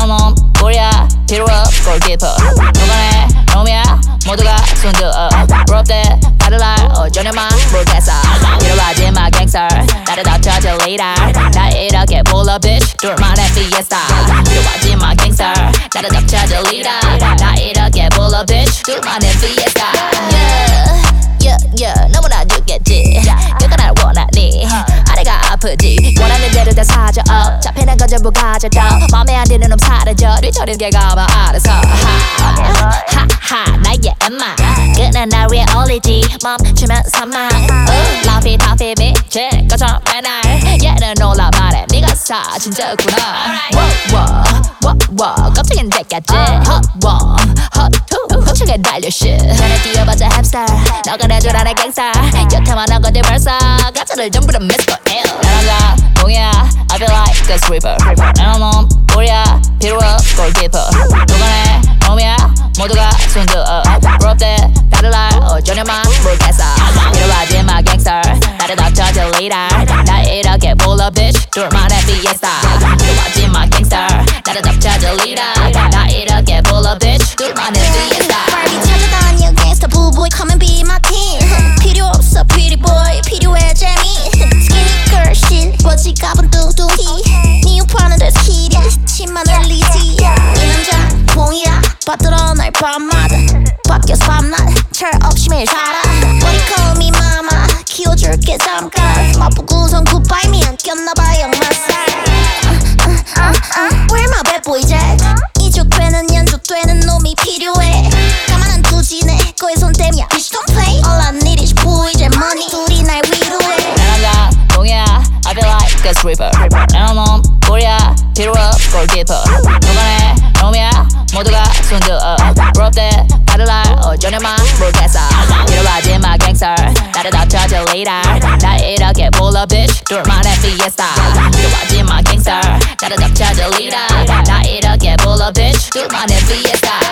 나는 놈 우리야 필요 없 골키퍼 누가네 놈이야 모두가 순두업 부럽대 다들 날 어쩌냐만 모르겠어 이러가지 마 갱스터 나를 덮쳐줄 리더 날 이렇게 불러 bitch 둘만의 fiesta 이러가지 마 갱스터 나를 덮쳐줄 리더 날 이렇게 불러 bitch 둘만의 fiesta 너무나 죽겠지 누가 날 원하니 아래가 아프지 원하는 대로 다 사줘 잡히는 건 전부 가져도 맘에 안 드는 놈 사라져 뒤처리는 게 가만 알아서 하하 나의 엠마 그는 날 위해 올리지 멈추면 사망 라피 타피 미칠 것처럼 맨날 얘는 놀라 말해 네가 사진 찍구나 깜짝이야 됐겠지 헛투 달려 shit 전에 뛰어봤자 햄스터 너가 내 줄 아는 갱스터 여태만 한 건데 벌써 가짜를 전부 다 miss for ill 내 남자 동이야 I feel like a sweeper 나는 놈 우리야 필요 없 골키퍼 누가네 놈이야 모두가 순두업 부럽대 다들 날 어쩌냐만 모르겠어 이러가지 마 갱스터 나를 덮쳐줄 리더 날 이렇게 불러 bitch 둘만의 fiesta 이러가지 마 갱스터 나를 덮쳐줄 리더 날 이렇게 불러 bitch 둘만의 fiesta 빨리 찾아다녀 갱스터 부부이 come and be my team 필요 없어 pretty boy 필요해 재미 skinny girl shit 버지갑은 뚱뚱이 네 오빠는 더 스키리 침만 흘리지 이 남자 봉이야 받들어 날 밤마다 바뀌어서 밤낮 철없이 매일 살아 What you call me mama 키워줄게 잠깐 맛보고선 굿바이 미안 꼈나봐 역마살 Where my bad boy Jack 이족되는 연족되는 놈이 필요해 가만 안 두지 내 거에 손 댐이야 Bitch don't play All I need is 보이제 money 둘이 날 위로해 내 남자 동이야 I feel like a sweeper 나는 놈 우리야 필요 없 골키퍼 누가네 놈이야 모두가 순두업 부럽대 다들 날 어쩌냐만 모르겠어 이러가지 마 갱스터 나를 덮쳐줄 리더 날 이렇게 불러 bitch 둘만의 fiesta 이러가지 마 갱스터 나를 덮쳐줄 리더 날 이렇게 불러 bitch 둘만의 fiesta